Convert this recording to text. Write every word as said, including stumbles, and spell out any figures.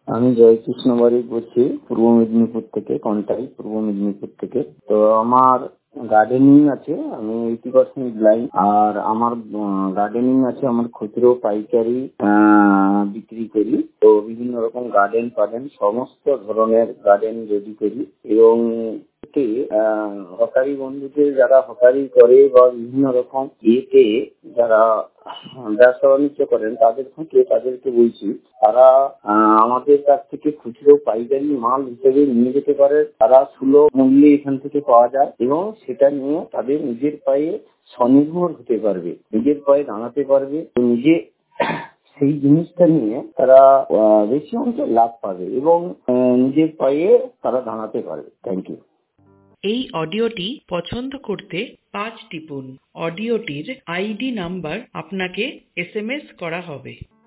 আমি জয়কৃষ্ণ বাড়ি বলছি, পূর্ব মেদিনীপুর থেকে, কন্টাই পূর্ব মেদিনীপুর থেকে। তো আমার গার্ডেনিং আছে, আমি এইটি পার্সেন্ট ব্লাইন্ড, আর আমার গার্ডেনিং আছে, আমার খুচরো পাইকারি বিক্রি করি। তো বিভিন্ন রকম গার্ডেন ফার্ডেন সমস্ত ধরনের গার্ডেন রেডি করি, এবং হকারি বন্ধুদের যারা হকারি করে বা বিভিন্ন রকম ইয়েতে যারা ব্যবসা বাণিজ্য করেন তাদের থেকে তাদেরকে বলছি, তারা আমাদের কাছ থেকে খুচরো পাইকারি মাল হিসেবে নিয়ে যেতে পারে। তারা সুলভ মূল্যে এখান থেকে পাওয়া যায় এবং সেটা নিয়ে তাদের নিজের পায়ে স্বনির্ভর হতে পারবে, নিজের পায়ে দাঁড়াতে পারবে, নিজে সেই জিনিসটা নিয়ে তারা বেশি অংশে লাভ পাবে এবং নিজের পায়ে তারা দাঁড়াতে পারবে। Thank you. এই অডিওটি পছন্দ করতে পাঁচ টিপুন। অডিওটির আইডি নাম্বার আপনাকে এস এম এস করা হবে।